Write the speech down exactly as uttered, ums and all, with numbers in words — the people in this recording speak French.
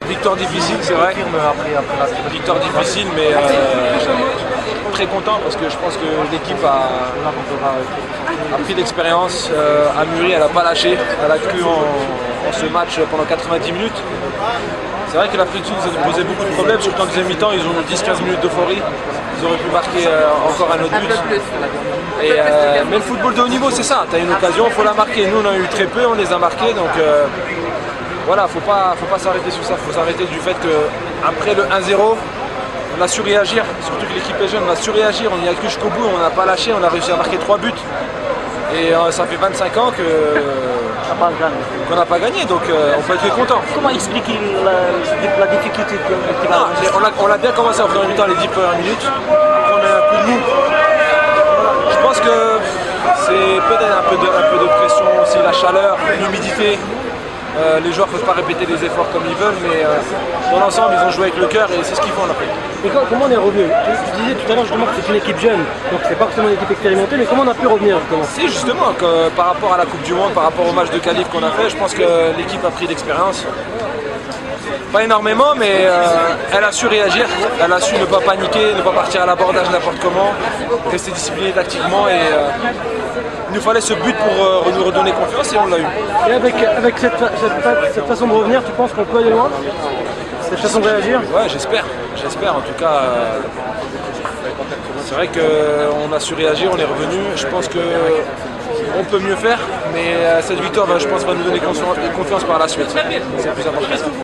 victoire difficile, c'est vrai. Victoire difficile, mais euh, très content parce que je pense que l'équipe a, a pris d'expérience, euh, a mûri, elle n'a pas lâché, elle a cru en, en ce match pendant quatre-vingt-dix minutes. C'est vrai que l'Afrique du Sud nous a posé beaucoup de problèmes, surtout en deuxième mi-temps, ils ont eu dix quinze minutes d'euphorie. Ils auraient pu marquer euh, encore un autre but. Et, euh, mais le football de haut niveau, c'est ça. Tu as une occasion, il faut la marquer. Nous, on en a eu très peu, on les a marqués. Donc euh, voilà, il ne faut pas, faut pas s'arrêter sur ça. Il faut s'arrêter du fait qu'après le un zéro, on a su réagir. Surtout que l'équipe est jeune, on a su réagir. On y a cru jusqu'au bout, on n'a pas lâché. On a réussi à marquer trois buts. Et euh, ça fait vingt-cinq ans que qu'on n'a pas gagné, donc euh, on peut être content. Comment expliquer la, la difficulté de ah, On l'a bien commencé en première mi-temps, les dix premières minutes. Après, on a un coup de mou. Je pense que c'est peut-être un, peu de, un peu de pression aussi, la chaleur, l'humidité. Euh, les joueurs ne peuvent pas répéter les efforts comme ils veulent, mais euh, dans l'ensemble, ils ont joué avec le cœur et c'est ce qu'ils font en Afrique. Et quand, comment on est revenu? tu, tu disais tout à l'heure justement que c'est une équipe jeune, donc c'est pas forcément une équipe expérimentée, mais comment on a pu revenir justement? Si, justement, que, par rapport à la Coupe du Monde, par rapport au match de qualif qu'on a fait, je pense que l'équipe a pris d'expérience. Pas énormément, mais euh, elle a su réagir, elle a su ne pas paniquer, ne pas partir à l'abordage n'importe comment, rester disciplinée tactiquement et euh, il nous fallait ce but pour euh, nous redonner confiance et on l'a eu. Et avec, avec cette, cette, cette façon de revenir, tu penses qu'on peut aller loin? Cette façon de réagir? Ouais, j'espère, j'espère en tout cas. Euh, c'est vrai qu'on a su réagir, on est revenu, je pense qu'on peut mieux faire, mais euh, cette victoire, ben, je pense, va nous donner confiance par la suite. C'est le plus important.